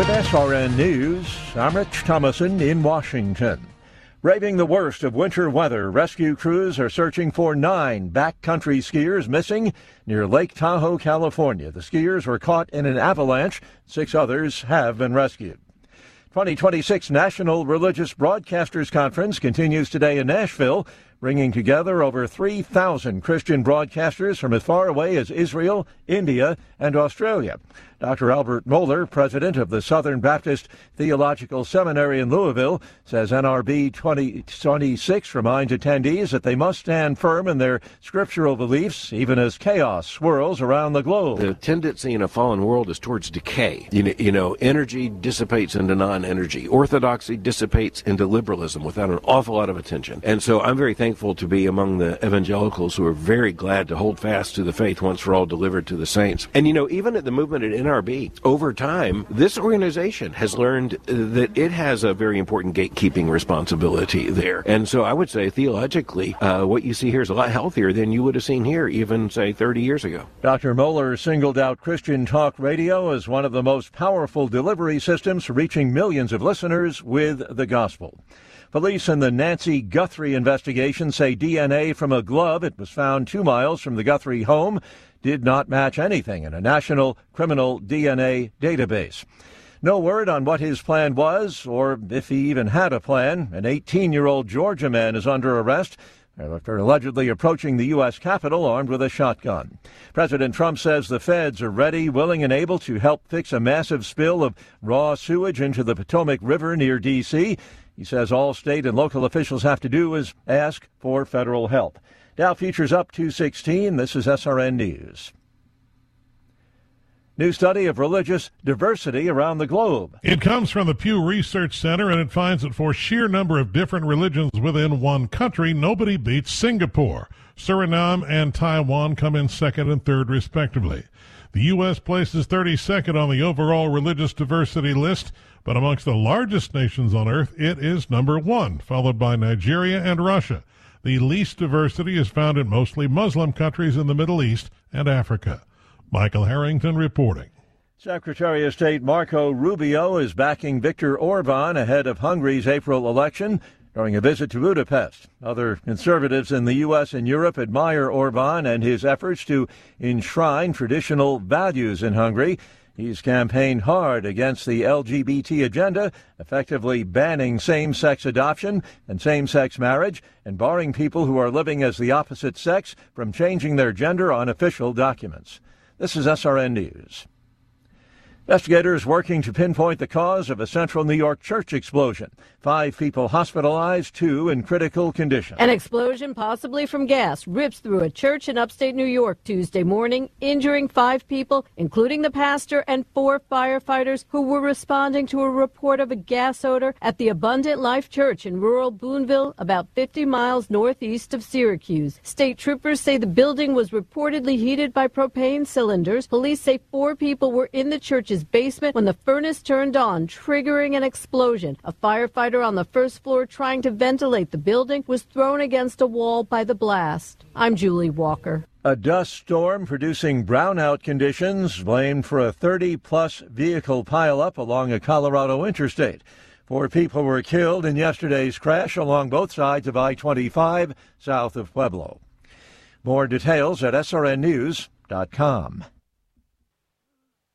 With SRN News, I'm Rich Thomason in Washington. Braving the worst of winter weather, rescue crews are searching for 9 backcountry skiers missing near Lake Tahoe, California. The skiers were caught in an avalanche. 6 others have been rescued. 2026 National Religious Broadcasters Conference continues today in Nashville, bringing together over 3,000 Christian broadcasters from as far away as Israel, India, and Australia. Dr. Albert Mohler, president of the Southern Baptist Theological Seminary in Louisville, says NRB 2026 reminds attendees that they must stand firm in their scriptural beliefs, even as chaos swirls around the globe. The tendency in a fallen world is towards decay. You know, energy dissipates into non-energy. Orthodoxy dissipates into liberalism without an awful lot of attention. And so I'm very thankful to be among the evangelicals who are very glad to hold fast to the faith once for all delivered to the saints. And, you know, even at the movement at NRB, over time, this organization has learned that it has a very important gatekeeping responsibility there. And so I would say, theologically, what you see here is a lot healthier than you would have seen here even, say, 30 years ago. Dr. Mohler singled out Christian talk radio as one of the most powerful delivery systems for reaching millions of listeners with the gospel. Police in the Nancy Guthrie investigation say DNA from a glove that was found 2 miles from the Guthrie home did not match anything in a national criminal DNA database. No word on what his plan was or if he even had a plan. An 18-year-old Georgia man is under arrest after allegedly approaching the U.S. Capitol armed with a shotgun. President Trump says the feds are ready, willing, and able to help fix a massive spill of raw sewage into the Potomac River near D.C. He says all state and local officials have to do is ask for federal help. Dow futures up 216. This is SRN News. New study of religious diversity around the globe. It comes from the Pew Research Center, and it finds that for sheer number of different religions within one country, nobody beats Singapore. Suriname and Taiwan come in second and third, respectively. The U.S. places 32nd on the overall religious diversity list, but amongst the largest nations on earth, it is number 1, followed by Nigeria and Russia. The least diversity is found in mostly Muslim countries in the Middle East and Africa. Michael Harrington reporting. Secretary of State Marco Rubio is backing Viktor Orban ahead of Hungary's April election during a visit to Budapest. Other conservatives in the U.S. and Europe admire Orban and his efforts to enshrine traditional values in Hungary. He's campaigned hard against the LGBT agenda, effectively banning same-sex adoption and same-sex marriage and barring people who are living as the opposite sex from changing their gender on official documents. This is SRN News. Investigators working to pinpoint the cause of a central New York church explosion. 5 people hospitalized, 2 in critical condition. An explosion, possibly from gas, rips through a church in upstate New York Tuesday morning, injuring 5 people, including the pastor and 4 firefighters who were responding to a report of a gas odor at the Abundant Life Church in rural Boonville, about 50 miles northeast of Syracuse. State troopers say the building was reportedly heated by propane cylinders. Police say 4 people were in the church's basement when the furnace turned on, triggering an explosion. A firefighter on the first floor trying to ventilate the building was thrown against a wall by the blast. I'm Julie Walker. A dust storm producing brownout conditions blamed for a 30-plus vehicle pileup along a Colorado interstate. 4 people were killed in yesterday's crash along both sides of I-25 south of Pueblo. More details at srnnews.com.